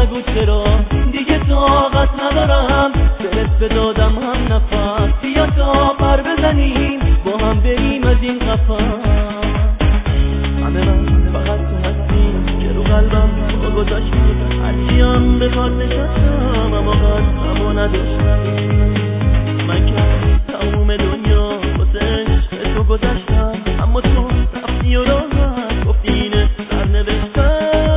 نگو چرا دیگه طاقت ندارم سرت بدادم هم نفس بیا تا پر بزنیم با هم بریم از این قفس همه من فقط تو هستیم که رو قلبم با گذاشتی هرچی هم بخواد نشستم اما قدمو نداشتم من که تموم دنیا واسه عشق تو گذاشتم اما تو رفتی و راحت گفتی اینه سرنوشتم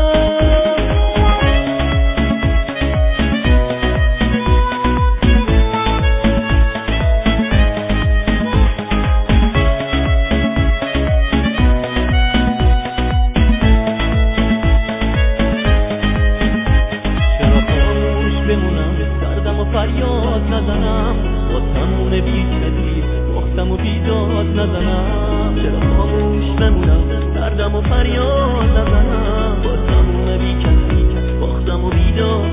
فریاد نزنم با تموم بی‌کسی باختم و بیداد نزنم چرا خاموش بمونم دردم و فریاد نزنم با تموم بی‌کسی باختم و بیداد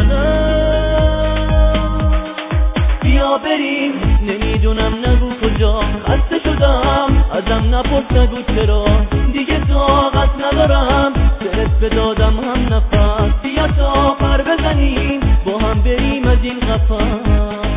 نزنم بیا بریم نمیدونم نگو کجا خسته شدم ازم نپرس نگو چرا دیگه طاقت ندارم سرت بدادم هم نفس بیا تا پر بزنیم با هم بریم از این قفس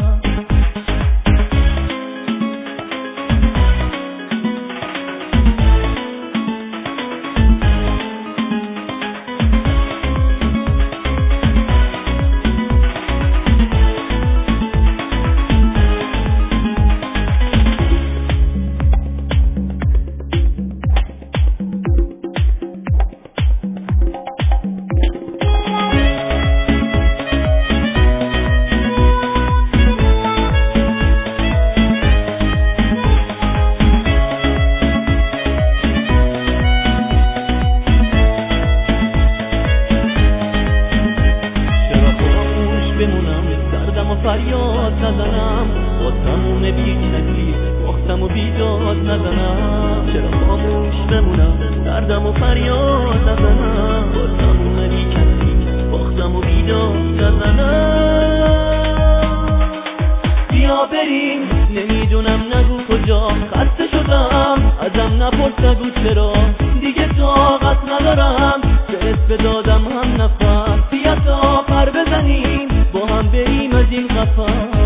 فریاد نزنم با تموم بی‌کسی باختم و بیداد نزنم چرا خاموش بمونم دردم و فریاد نزنم با تموم بی‌کسی باختم و بیداد نزنم بیا بریم نمیدونم نگو کجا خسته شدم ازم نپرس نگو چرا دیگه طاقت ندارم سرت بدادم هم نفس بیا تا پر بزنیم با هم بریم از این قفس